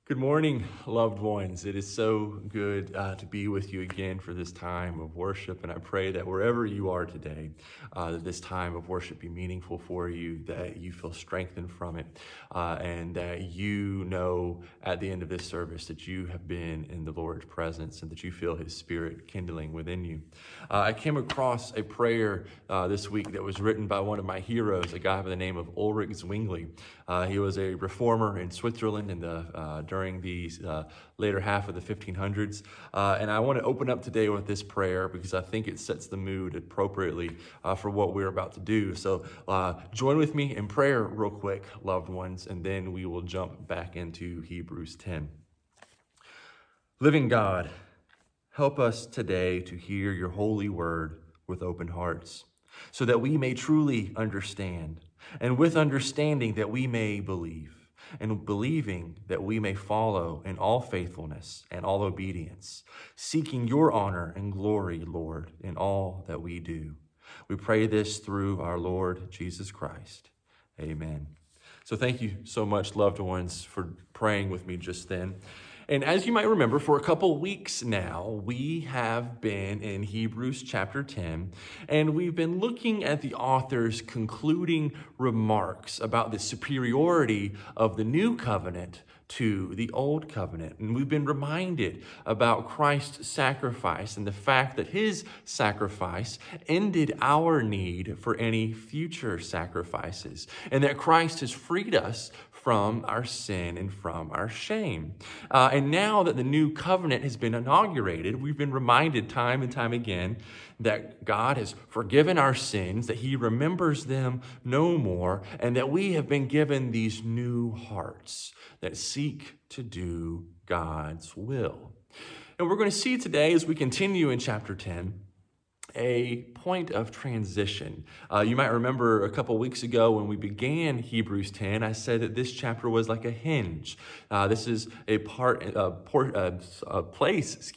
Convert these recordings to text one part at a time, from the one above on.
Good morning, loved ones. It is so good to be with you again for this time of worship. And I pray that wherever you are today, that this time of worship be meaningful for you, that you feel strengthened from it, and that you know at the end of this service that you have been in the Lord's presence and that you feel His Spirit kindling within you. I came across a prayer this week that was written by one of my heroes, a guy by the name of Ulrich Zwingli. He was a reformer in Switzerland during the later half of the 1500s. And I want to open up today with this prayer because I think it sets the mood appropriately for what we're about to do. So join with me in prayer real quick, loved ones, and then we will jump back into Hebrews 10. Living God, help us today to hear your holy word with open hearts, so that we may truly understand, and with understanding that we may believe, and believing that we may follow in all faithfulness and all obedience, seeking your honor and glory, Lord, in all that we do. We pray this through our Lord Jesus Christ. Amen. So thank you so much, loved ones, for praying with me just then. And as you might remember, for a couple weeks now, we have been in Hebrews chapter 10, and we've been looking at the author's concluding remarks about the superiority of the new covenant to the old covenant. And we've been reminded about Christ's sacrifice and the fact that his sacrifice ended our need for any future sacrifices, and that Christ has freed us from our sin and from our shame. And now that the new covenant has been inaugurated, we've been reminded time and time again that God has forgiven our sins, that he remembers them no more, and that we have been given these new hearts that seek to do God's will. And we're going to see today, as we continue in chapter 10, a point of transition. You might remember a couple weeks ago when we began Hebrews 10, I said that this chapter was like a hinge. This is a place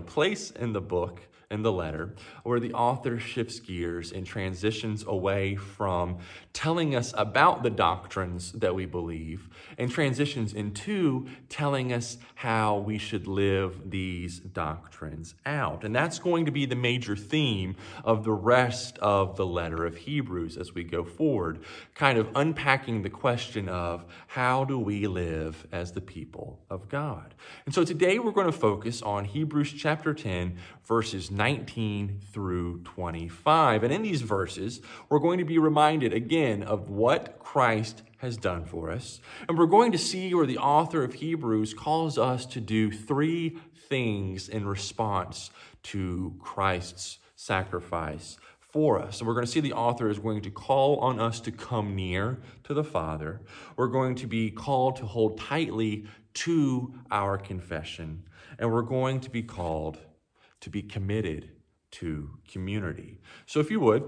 in the book, in the letter, where the author shifts gears and transitions away from telling us about the doctrines that we believe and transitions into telling us how we should live these doctrines out. And that's going to be the major theme of the rest of the letter of Hebrews as we go forward, kind of unpacking the question of how do we live as the people of God. And so today we're going to focus on Hebrews chapter 10, verses 19 through 25. And in these verses, we're going to be reminded again of what Christ has done for us. And we're going to see where the author of Hebrews calls us to do three things in response to Christ's sacrifice for us. And we're going to see the author is going to call on us to come near to the Father. We're going to be called to hold tightly to our confession. And we're going to be called to be committed to community. So if you would,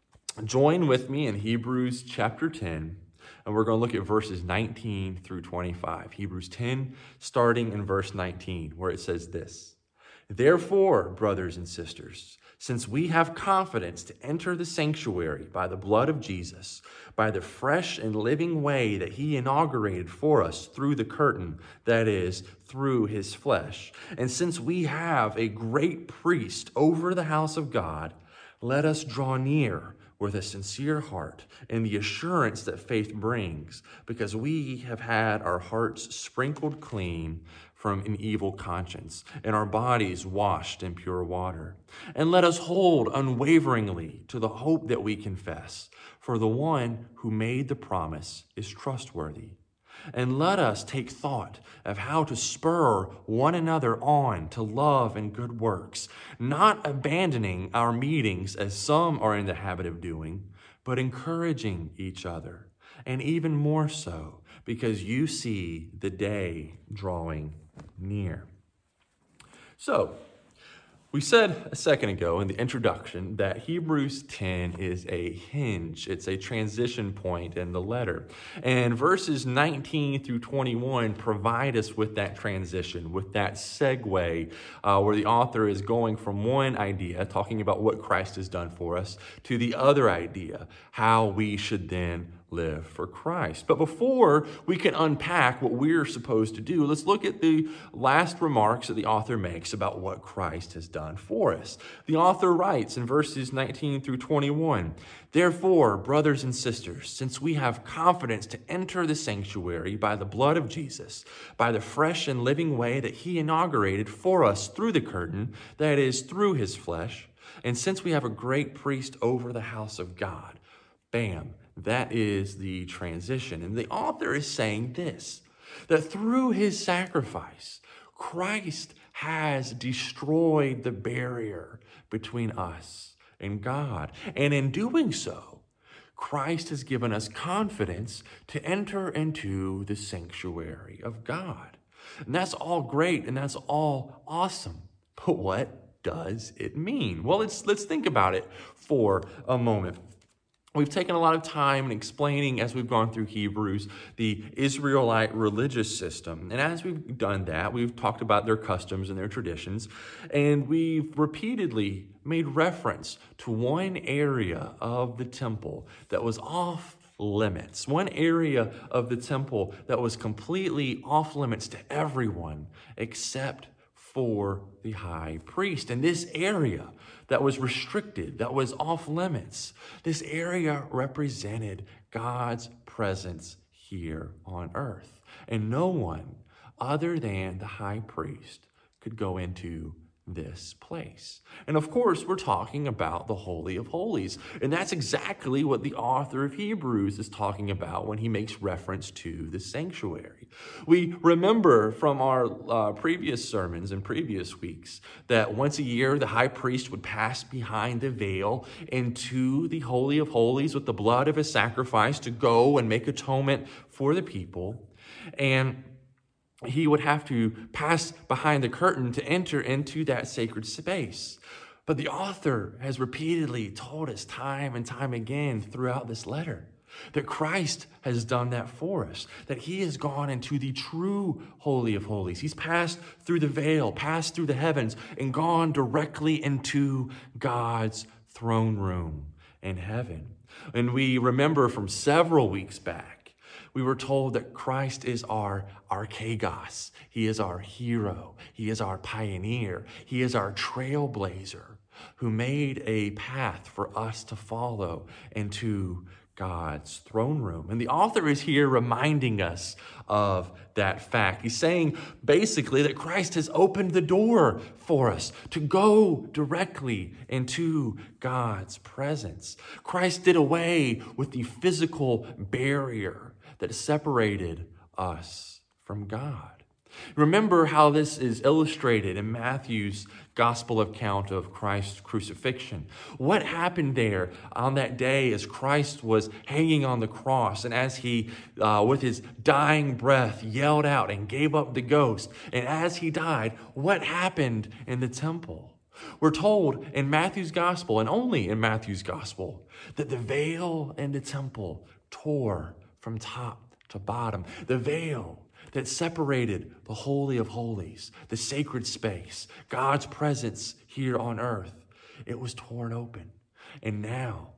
join with me in Hebrews chapter 10, and we're going to look at verses 19 through 25. Hebrews 10, starting in verse 19, where it says this: "Therefore, brothers and sisters, since we have confidence to enter the sanctuary by the blood of Jesus, by the fresh and living way that he inaugurated for us through the curtain, that is, through his flesh, and since we have a great priest over the house of God, let us draw near with a sincere heart and the assurance that faith brings, because we have had our hearts sprinkled clean from an evil conscience and our bodies washed in pure water. And let us hold unwaveringly to the hope that we confess, for the one who made the promise is trustworthy. And let us take thought of how to spur one another on to love and good works, not abandoning our meetings as some are in the habit of doing, but encouraging each other, and even more so because you see the day drawing near." So, we said a second ago in the introduction that Hebrews 10 is a hinge. It's a transition point in the letter. And verses 19 through 21 provide us with that transition, with that segue, where the author is going from one idea, talking about what Christ has done for us, to the other idea, how we should then live for Christ. But before we can unpack what we're supposed to do, let's look at the last remarks that the author makes about what Christ has done for us. The author writes in verses 19 through 21, "Therefore, brothers and sisters, since we have confidence to enter the sanctuary by the blood of Jesus, by the fresh and living way that he inaugurated for us through the curtain, that is, through his flesh, and since we have a great priest over the house of God," bam, that is the transition. And the author is saying this, that through his sacrifice, Christ has destroyed the barrier between us and God. And in doing so, Christ has given us confidence to enter into the sanctuary of God. And that's all great and that's all awesome. But what does it mean? Well, let's think about it for a moment. We've taken a lot of time in explaining, as we've gone through Hebrews, the Israelite religious system. And as we've done that, we've talked about their customs and their traditions. And we've repeatedly made reference to one area of the temple that was off limits. One area of the temple that was completely off limits to everyone except for the high priest. And this area that was restricted, that was off limits, this area represented God's presence here on earth. And no one other than the high priest could go into this place. And of course, we're talking about the Holy of Holies. And that's exactly what the author of Hebrews is talking about when he makes reference to the sanctuary. We remember from our previous sermons and previous weeks that once a year, the high priest would pass behind the veil into the Holy of Holies with the blood of his sacrifice to go and make atonement for the people. And he would have to pass behind the curtain to enter into that sacred space. But the author has repeatedly told us time and time again throughout this letter that Christ has done that for us, that he has gone into the true Holy of Holies. He's passed through the veil, passed through the heavens, and gone directly into God's throne room in heaven. And we remember from several weeks back, we were told that Christ is our archegos. He is our hero. He is our pioneer. He is our trailblazer who made a path for us to follow into God's throne room. And the author is here reminding us of that fact. He's saying basically that Christ has opened the door for us to go directly into God's presence. Christ did away with the physical barrier that separated us from God. Remember how this is illustrated in Matthew's gospel account of Christ's crucifixion. What happened there on that day as Christ was hanging on the cross and as he, with his dying breath, yelled out and gave up the ghost. And as he died, what happened in the temple? We're told in Matthew's gospel, and only in Matthew's gospel, that the veil in the temple tore from top to bottom. The veil that separated the Holy of Holies, the sacred space, God's presence here on earth, it was torn open. And now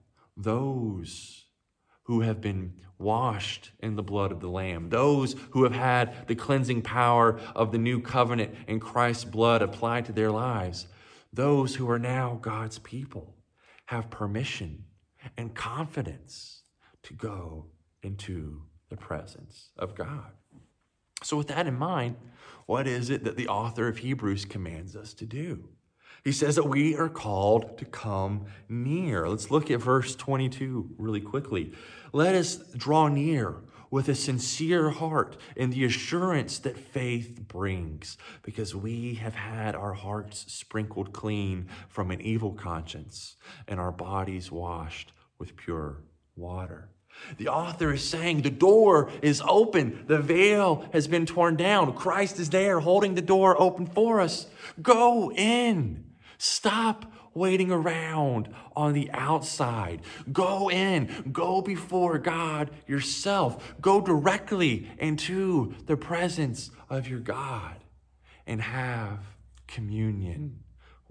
those who have been washed in the blood of the Lamb, those who have had the cleansing power of the new covenant and Christ's blood applied to their lives, those who are now God's people have permission and confidence to go into the presence of God. So with that in mind, what is it that the author of Hebrews commands us to do? He says that we are called to come near. Let's look at verse 22 really quickly. Let us draw near with a sincere heart in the assurance that faith brings, because we have had our hearts sprinkled clean from an evil conscience and our bodies washed with pure water. The author is saying the door is open. The veil has been torn down. Christ is there holding the door open for us. Go in. Stop waiting around on the outside. Go in. Go before God yourself. Go directly into the presence of your God and have communion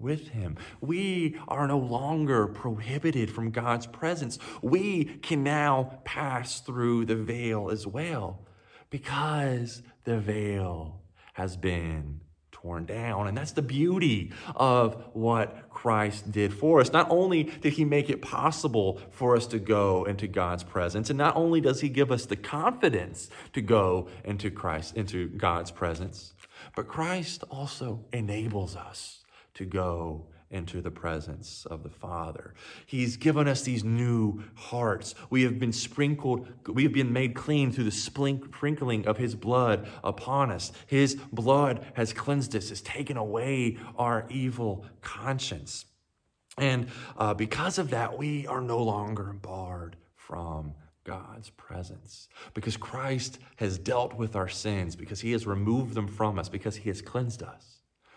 with him. We are no longer prohibited from God's presence. We can now pass through the veil as well because the veil has been torn down. And that's the beauty of what Christ did for us. Not only did he make it possible for us to go into God's presence, and not only does he give us the confidence to go into God's presence, but Christ also enables us to go into the presence of the Father. He's given us these new hearts. We have been sprinkled, we have been made clean through the sprinkling of his blood upon us. His blood has cleansed us, has taken away our evil conscience. And because of that, we are no longer barred from God's presence, because Christ has dealt with our sins, because he has removed them from us, because he has cleansed us.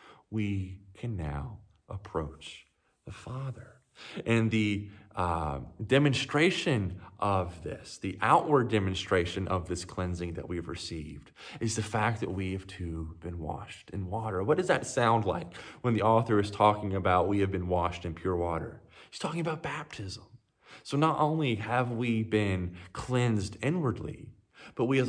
We can now approach the Father. And the demonstration of this, the outward demonstration of this cleansing that we've received, is the fact that we have too been washed in water. What does that sound like when the author is talking about we have been washed in pure water? He's talking about baptism. So not only have we been cleansed inwardly, but we have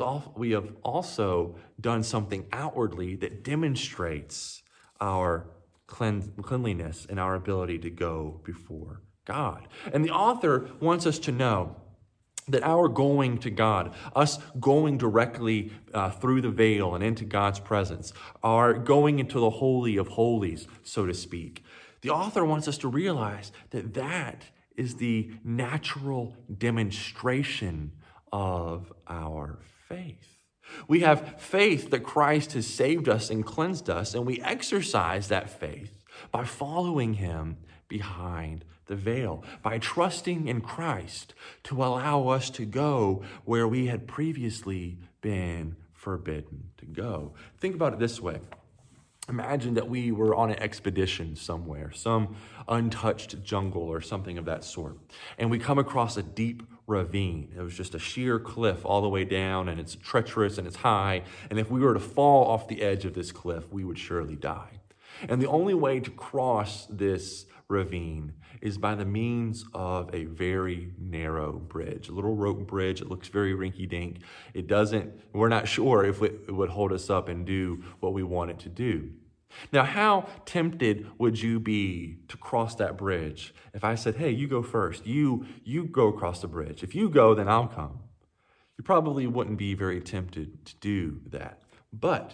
also done something outwardly that demonstrates our cleanliness and our ability to go before God. And the author wants us to know that our going to God, us going directly through the veil and into God's presence, our going into the Holy of Holies, so to speak, the author wants us to realize that that is the natural demonstration of our faith. We have faith that Christ has saved us and cleansed us, and we exercise that faith by following him behind the veil, by trusting in Christ to allow us to go where we had previously been forbidden to go. Think about it this way. Imagine that we were on an expedition somewhere, some untouched jungle or something of that sort, and we come across a deep ravine. It was just a sheer cliff all the way down, and it's treacherous and it's high, and if we were to fall off the edge of this cliff, we would surely die. And the only way to cross this ravine is by the means of a very narrow bridge, a little rope bridge. It looks very rinky-dink. We're not sure if it would hold us up and do what we want it to do. Now, how tempted would you be to cross that bridge if I said, hey, you go first, you go across the bridge. If you go, then I'll come. You probably wouldn't be very tempted to do that. But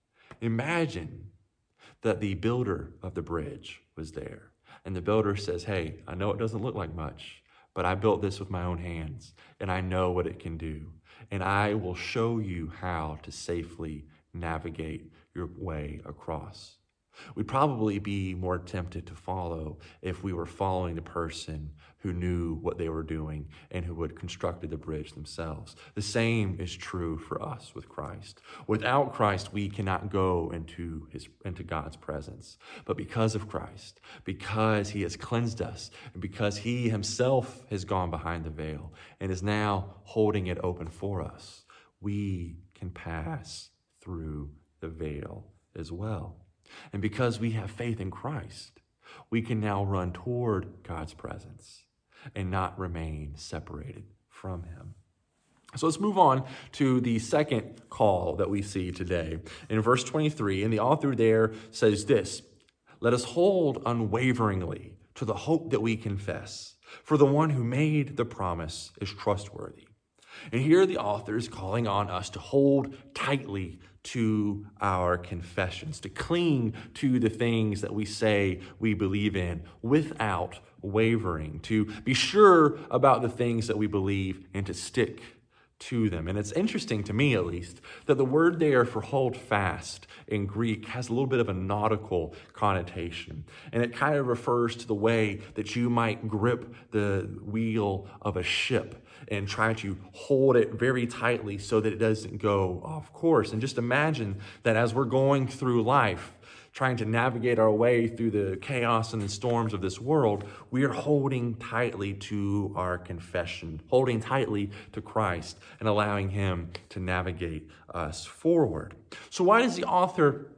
imagine that the builder of the bridge was there. And the builder says, hey, I know it doesn't look like much, but I built this with my own hands, and I know what it can do. And I will show you how to safely navigate your way across. We'd probably be more tempted to follow if we were following the person who knew what they were doing and who had constructed the bridge themselves. The same is true for us with Christ. Without Christ, we cannot go into God's presence. But because of Christ, because he has cleansed us, and because he himself has gone behind the veil and is now holding it open for us, we can pass through the veil as well. And because we have faith in Christ, we can now run toward God's presence and not remain separated from him. So let's move on to the second call that we see today. In verse 23, and the author there says this, let us hold unwaveringly to the hope that we confess, for the one who made the promise is trustworthy. And here the author is calling on us to hold tightly to our confessions, to cling to the things that we say we believe in without wavering, to be sure about the things that we believe and to stick to them. And it's interesting to me, at least, that the word there for hold fast in Greek has a little bit of a nautical connotation. And it kind of refers to the way that you might grip the wheel of a ship and try to hold it very tightly so that it doesn't go off course. And just imagine that as we're going through life, trying to navigate our way through the chaos and the storms of this world, we are holding tightly to our confession, holding tightly to Christ and allowing him to navigate us forward. So why does the author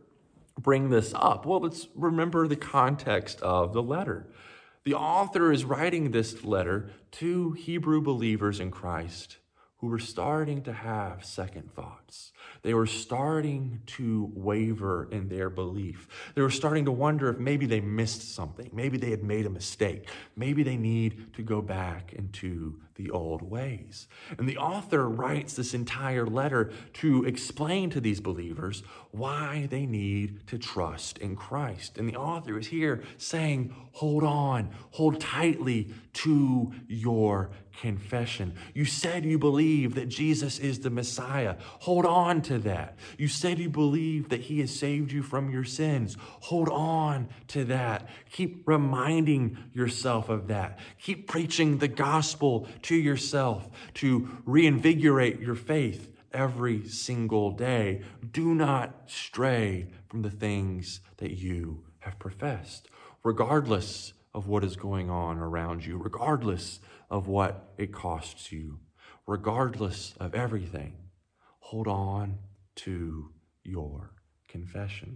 bring this up? Well, let's remember the context of the letter. The author is writing this letter to Hebrew believers in Christ who were starting to have second thoughts. They were starting to waver in their belief. They were starting to wonder if maybe they missed something. Maybe they had made a mistake. Maybe they need to go back into the old ways. And the author writes this entire letter to explain to these believers why they need to trust in Christ. And the author is here saying, hold on, hold tightly to your confession. You said you believe that Jesus is the Messiah. Hold on to that. You said you believe that he has saved you from your sins. Hold on to that. Keep reminding yourself of that. Keep preaching the gospel to yourself to reinvigorate your faith every single day. Do not stray from the things that you have professed, regardless of what is going on around you, regardless of what it costs you, regardless of everything. Hold on to your confession.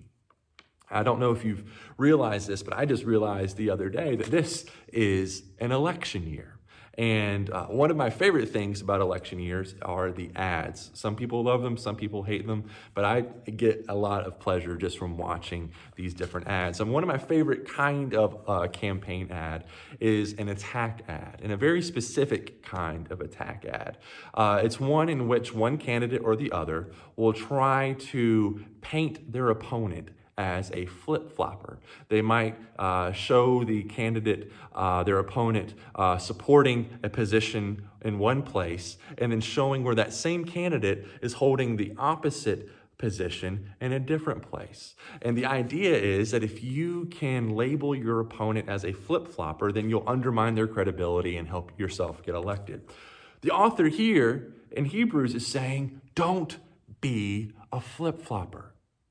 I don't know if you've realized this, but I just realized the other day that this is an election year. And one of my favorite things about election years are the ads. Some people love them, some people hate them, but I get a lot of pleasure just from watching these different ads. And one of my favorite kind of campaign ad is an attack ad, and a very specific kind of attack ad. It's one in which one candidate or the other will try to paint their opponent as a flip-flopper. They might show the candidate, their opponent, supporting a position in one place, and then showing where that same candidate is holding the opposite position in a different place. And the idea is that if you can label your opponent as a flip-flopper, then you'll undermine their credibility and help yourself get elected. The author here in Hebrews is saying, don't be a flip-flopper.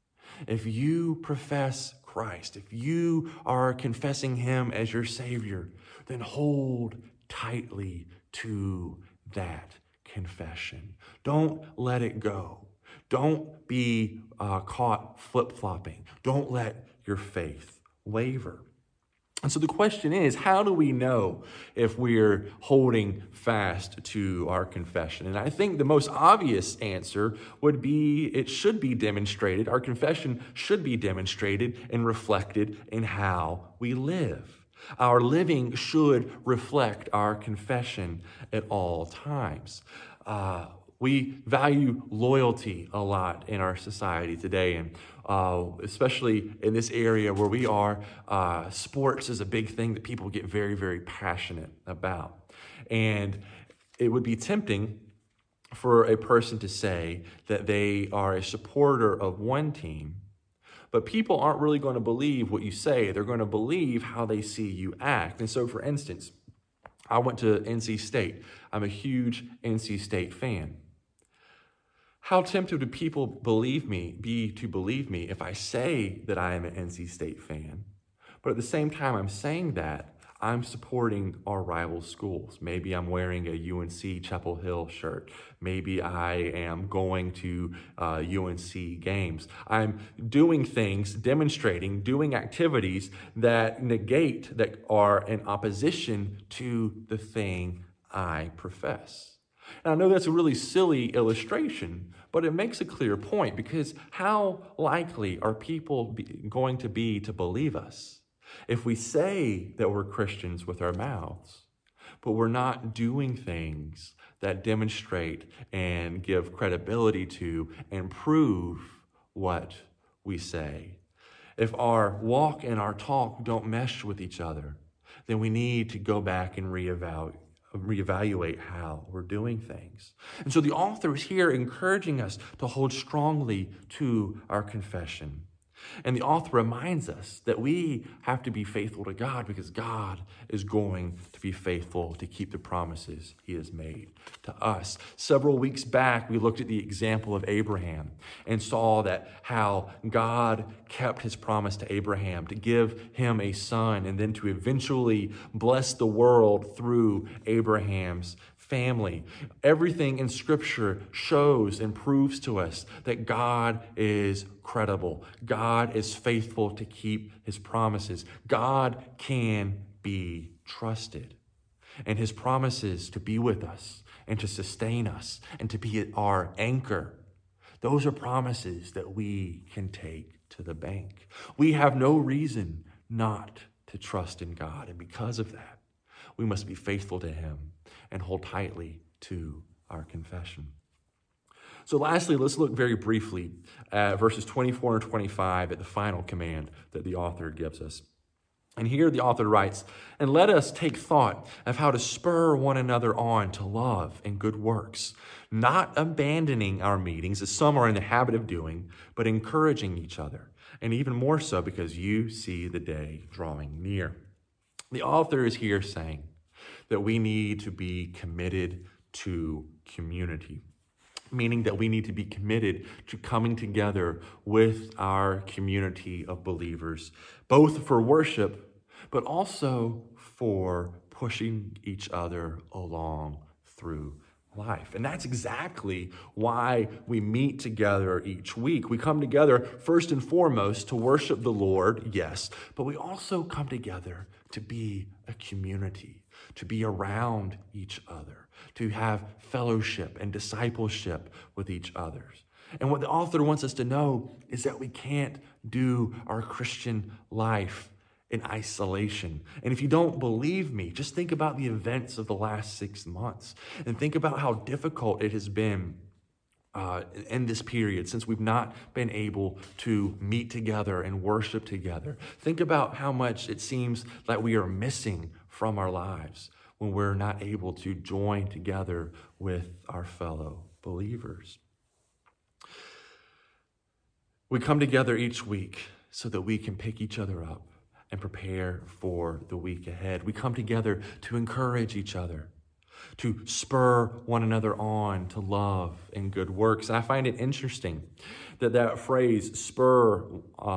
If you profess Christ, if you are confessing him as your Savior, then hold tightly to that confession. Don't let it go. Don't be caught flip-flopping. Don't let your faith waver. And so the question is, how do we know if we're holding fast to our confession? And I think the most obvious answer would be it should be demonstrated. Our confession should be demonstrated and reflected in how we live. Our living should reflect our confession at all times. We value loyalty a lot in our society today, and especially in this area where we are, sports is a big thing that people get very, very passionate about. And it would be tempting for a person to say that they are a supporter of one team, but people aren't really going to believe what you say. They're going to believe how they see you act. And so, for instance, I went to NC State. I'm a huge NC State fan. How tempted would people believe me if I say that I am an NC State fan, but at the same time I'm saying that I'm supporting our rival schools. Maybe I'm wearing a UNC Chapel Hill shirt. Maybe I am going to UNC games. I'm doing things, doing activities that are in opposition to the thing I profess. And I know that's a really silly illustration, but it makes a clear point, because how likely are people going to be to believe us if we say that we're Christians with our mouths, but we're not doing things that demonstrate and give credibility to and prove what we say? If our walk and our talk don't mesh with each other, then we need to go back and reevaluate how we're doing things. And so the author is here encouraging us to hold strongly to our confession. And the author reminds us that we have to be faithful to God, because God is going to be faithful to keep the promises he has made to us. Several weeks back, we looked at the example of Abraham and saw that how God kept his promise to Abraham to give him a son and then to eventually bless the world through Abraham's family. Everything in Scripture shows and proves to us that God is credible. God is faithful to keep his promises. God can be trusted. And his promises to be with us and to sustain us and to be our anchor, those are promises that we can take to the bank. We have no reason not to trust in God. And because of that, we must be faithful to him and hold tightly to our confession. So lastly, let's look very briefly at verses 24 and 25 at the final command that the author gives us. And here the author writes, "And let us take thought of how to spur one another on to love and good works, not abandoning our meetings, as some are in the habit of doing, but encouraging each other, and even more so because you see the day drawing near." The author is here saying that we need to be committed to community, meaning that we need to be committed to coming together with our community of believers, both for worship, but also for pushing each other along through life. And that's exactly why we meet together each week. We come together first and foremost to worship the Lord, yes, but we also come together to be a community, to be around each other, to have fellowship and discipleship with each other. And what the author wants us to know is that we can't do our Christian life in isolation. And if you don't believe me, just think about the events of the last 6 months and think about how difficult it has been in this period since we've not been able to meet together and worship together. Think about how much it seems like we are missing from our lives when we're not able to join together with our fellow believers. We come together each week so that we can pick each other up and prepare for the week ahead. We come together to encourage each other, to spur one another on to love and good works. And I find it interesting that phrase, spur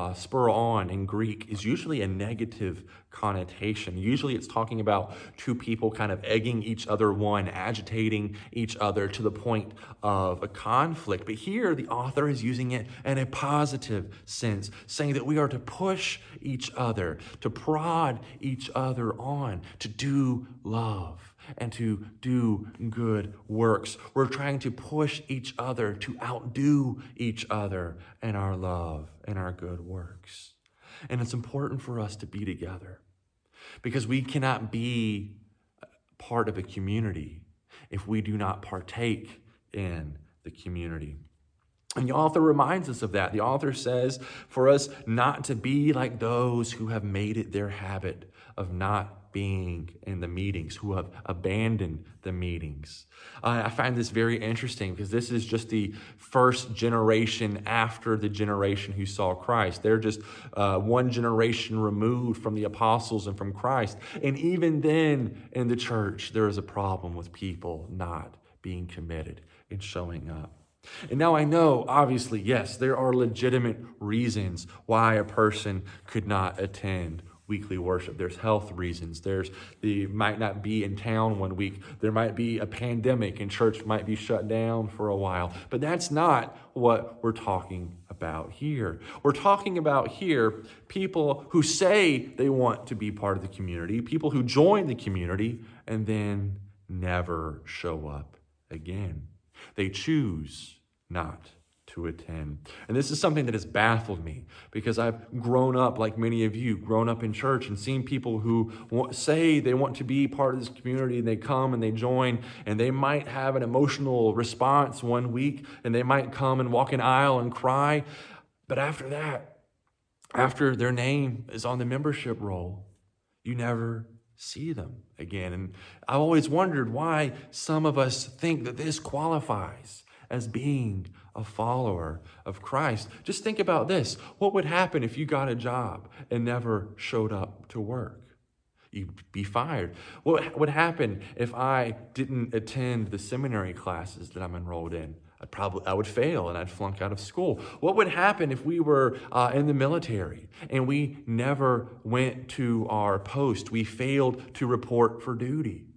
on in Greek, is usually a negative connotation. Usually it's talking about two people kind of egging each other on, agitating each other to the point of a conflict. But here the author is using it in a positive sense, saying that we are to push each other, to prod each other on, to do love and to do good works. We're trying to push each other to outdo each other in our love and our good works. And it's important for us to be together because we cannot be part of a community if we do not partake in the community. And the author reminds us of that. The author says for us not to be like those who have made it their habit of not being in the meetings, who have abandoned the meetings. I find this very interesting because this is just the first generation after the generation who saw Christ. They're just one generation removed from the apostles and from Christ. And even then in the church, there is a problem with people not being committed and showing up. And now I know, obviously, yes, there are legitimate reasons why a person could not attend weekly worship. There's health reasons. They might not be in town one week. There might be a pandemic and church might be shut down for a while. But that's not what we're talking about here. We're talking about here people who say they want to be part of the community, people who join the community and then never show up again. They choose not to attend. And this is something that has baffled me because I've grown up, like many of you, grown up in church and seen people who say they want to be part of this community and they come and they join and they might have an emotional response one week and they might come and walk an aisle and cry. But after that, after their name is on the membership roll, you never see them again. And I've always wondered why some of us think that this qualifies as being a follower of Christ. Just think about this. What would happen if you got a job and never showed up to work? You'd be fired. What would happen if I didn't attend the seminary classes that I'm enrolled in? I would fail and I'd flunk out of school. What would happen if we were in the military and we never went to our post? We failed to report for duty.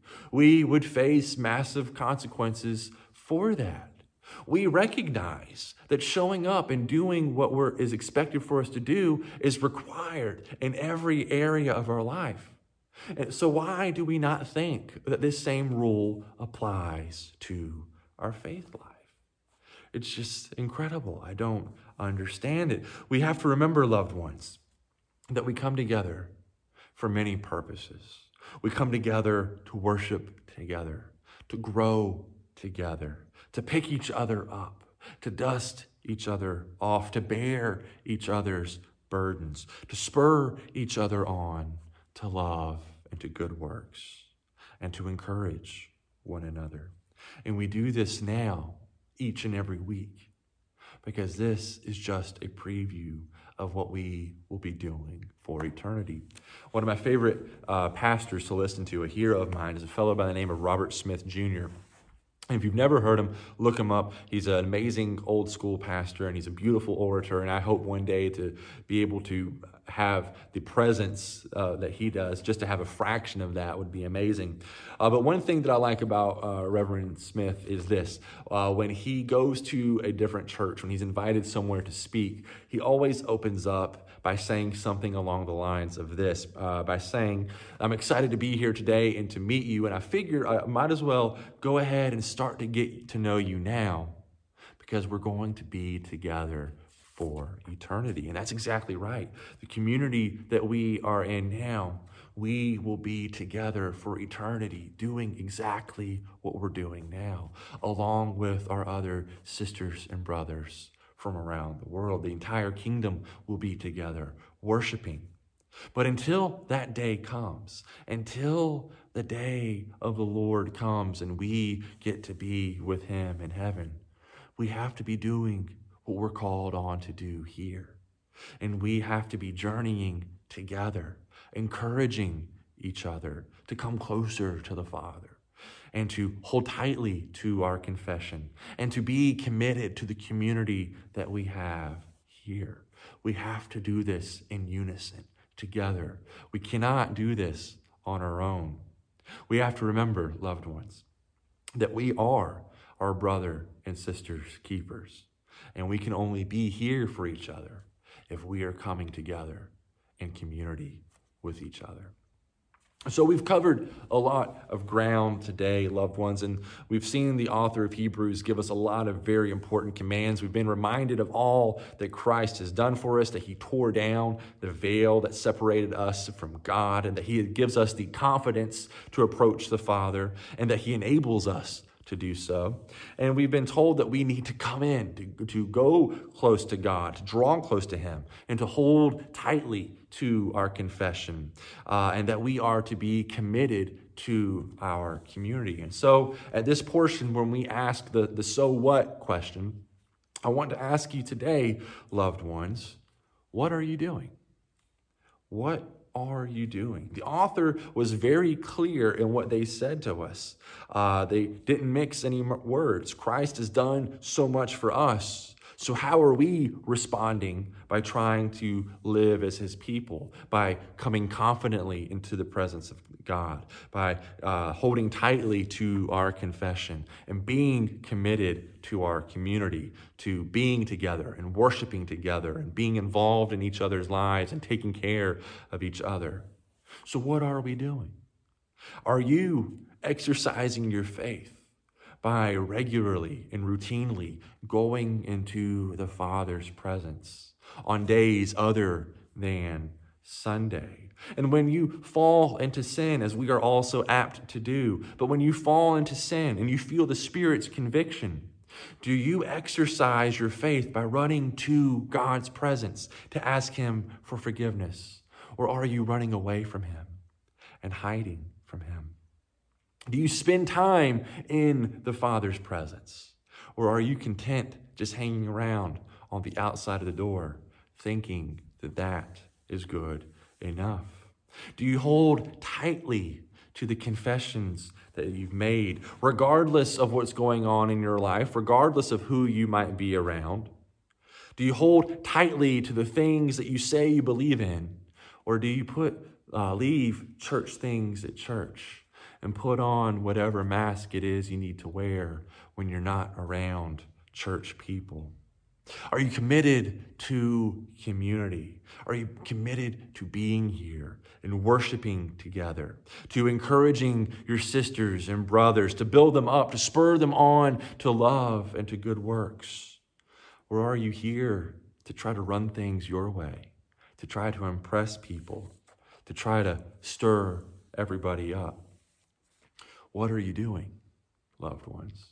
We would face massive consequences for that. We recognize that showing up and doing what is expected for us to do is required in every area of our life. And so why do we not think that this same rule applies to our faith life? It's just incredible. I don't understand it. We have to remember, loved ones, that we come together for many purposes. We come together to worship together, to grow together, to pick each other up, to dust each other off, to bear each other's burdens, to spur each other on to love and to good works, and to encourage one another. And we do this now, each and every week, because this is just a preview of what we will be doing for eternity. One of my favorite pastors to listen to, a hero of mine, is a fellow by the name of Robert Smith Jr. If you've never heard him, look him up. He's an amazing old school pastor, and he's a beautiful orator, and I hope one day to be able to have the presence that he does. Just to have a fraction of that would be amazing. But one thing that I like about Reverend Smith is this. When he goes to a different church, when he's invited somewhere to speak, he always opens up by saying something along the lines of this, by saying, I'm excited to be here today and to meet you, and I figure I might as well go ahead and start to get to know you now, because we're going to be together for eternity. And that's exactly right. The community that we are in now, we will be together for eternity, doing exactly what we're doing now, along with our other sisters and brothers from around the world. The entire kingdom will be together, worshiping. But until that day comes, until the day of the Lord comes and we get to be with him in heaven, we have to be doing what we're called on to do here. And we have to be journeying together, encouraging each other to come closer to the Father, and to hold tightly to our confession, and to be committed to the community that we have here. We have to do this in unison, together. We cannot do this on our own. We have to remember, loved ones, that we are our brother and sister's keepers, and we can only be here for each other if we are coming together in community with each other. So we've covered a lot of ground today, loved ones, and we've seen the author of Hebrews give us a lot of very important commands. We've been reminded of all that Christ has done for us, that he tore down the veil that separated us from God, and that he gives us the confidence to approach the Father, and that he enables us to do so. And we've been told that we need to come in, to go close to God, to draw close to him, and to hold tightly to our confession, and that we are to be committed to our community. And so at this portion, when we ask the so what question, I want to ask you today, loved ones, what are you doing? What are you doing? The author was very clear in what they said to us. They didn't mix any words. Christ has done so much for us. So how are we responding? By trying to live as his people, by coming confidently into the presence of God, by holding tightly to our confession and being committed to our community, to being together and worshiping together and being involved in each other's lives and taking care of each other. So what are we doing? Are you exercising your faith by regularly and routinely going into the Father's presence on days other than Sunday? And when you fall into sin, as we are also apt to do, but when you fall into sin and you feel the Spirit's conviction, do you exercise your faith by running to God's presence to ask him for forgiveness? Or are you running away from him and hiding from him? Do you spend time in the Father's presence? Or are you content just hanging around on the outside of the door, thinking that that is good enough? Do you hold tightly to the confessions that you've made, regardless of what's going on in your life, regardless of who you might be around? Do you hold tightly to the things that you say you believe in? Or do you leave church things at church and put on whatever mask it is you need to wear when you're not around church people? Are you committed to community? Are you committed to being here and worshiping together, to encouraging your sisters and brothers, to build them up, to spur them on to love and to good works? Or are you here to try to run things your way, to try to impress people, to try to stir everybody up? What are you doing, loved ones?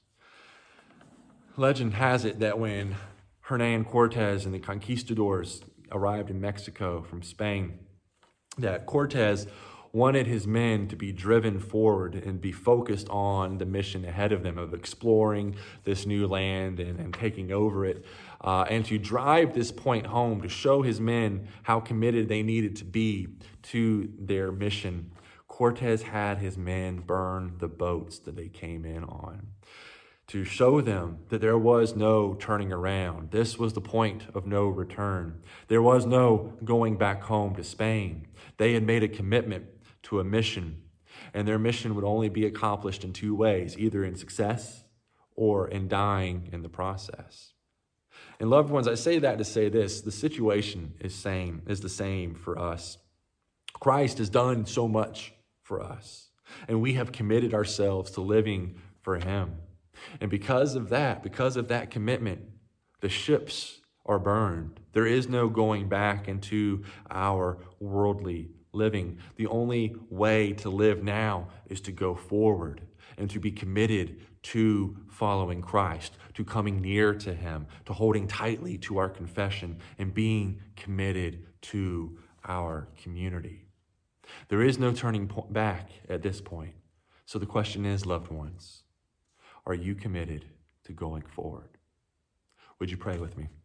Legend has it that when Hernan Cortez and the conquistadors arrived in Mexico from Spain, that Cortez wanted his men to be driven forward and be focused on the mission ahead of them of exploring this new land and taking over it, and to drive this point home to show his men how committed they needed to be to their mission. Cortez had his men burn the boats that they came in on, to show them that there was no turning around. This was the point of no return. There was no going back home to Spain. They had made a commitment to a mission, and their mission would only be accomplished in two ways, either in success or in dying in the process. And loved ones, I say that to say this: the situation is the same for us. Christ has done so much for us, and we have committed ourselves to living for him. And because of that commitment, the ships are burned. There is no going back into our worldly living. The only way to live now is to go forward and to be committed to following Christ, to coming near to him, to holding tightly to our confession, and being committed to our community. There is no turning back at this point. So the question is, loved ones, are you committed to going forward? Would you pray with me?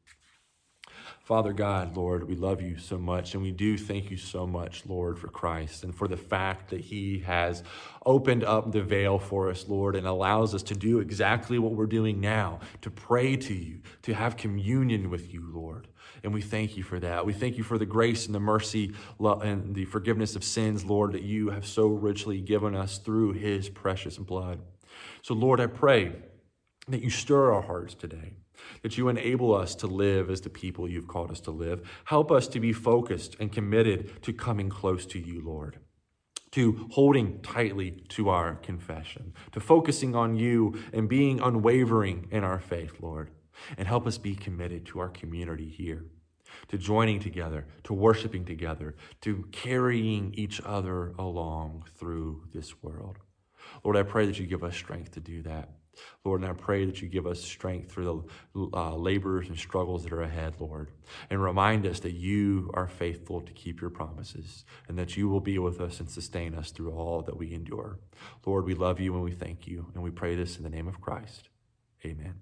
Father God, Lord, we love you so much, and we do thank you so much, Lord, for Christ and for the fact that he has opened up the veil for us, Lord, and allows us to do exactly what we're doing now, to pray to you, to have communion with you, Lord. And we thank you for that. We thank you for the grace and the mercy and the forgiveness of sins, Lord, that you have so richly given us through his precious blood. So, Lord, I pray that you stir our hearts today, that you enable us to live as the people you've called us to live. Help us to be focused and committed to coming close to you, Lord, to holding tightly to our confession, to focusing on you and being unwavering in our faith, Lord. And help us be committed to our community here, to joining together, to worshiping together, to carrying each other along through this world. Lord, I pray that you give us strength to do that. Lord, and I pray that you give us strength through the labors and struggles that are ahead, Lord, and remind us that you are faithful to keep your promises and that you will be with us and sustain us through all that we endure. Lord, we love you and we thank you, and we pray this in the name of Christ. Amen.